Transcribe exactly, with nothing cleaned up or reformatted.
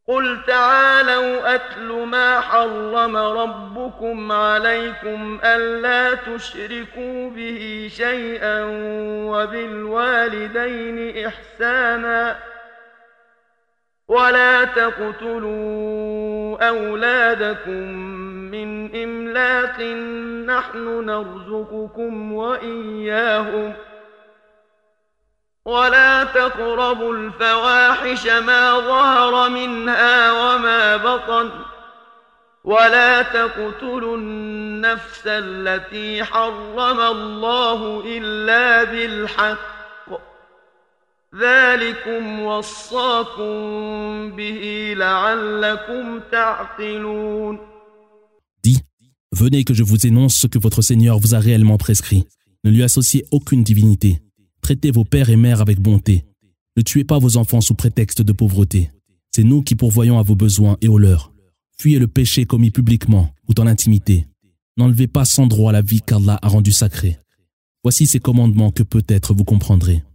قل تعالوا أتل ما حرم ربكم عليكم ألا تشركوا به شيئا وبالوالدين إحسانا ولا تقتلوا أولادكم من إملاق نحن نرزقكم وإياهم ولا تقربوا الفواحش ما ظهر منها وما بطن ولا تقتلوا النفس التي حرم الله إلا بالحق ذلكم وصاكم به لعلكم تعقلون. Dis, venez que je vous énonce ce que votre Seigneur vous a réellement prescrit. Ne lui associez aucune divinité. Traitez vos pères et mères avec bonté. Ne tuez pas vos enfants sous prétexte de pauvreté. C'est nous qui pourvoyons à vos besoins et aux leurs. Fuyez le péché commis publiquement ou dans l'intimité. N'enlevez pas sans droit la vie qu'Allah a rendue sacrée. Voici ces commandements que peut-être vous comprendrez.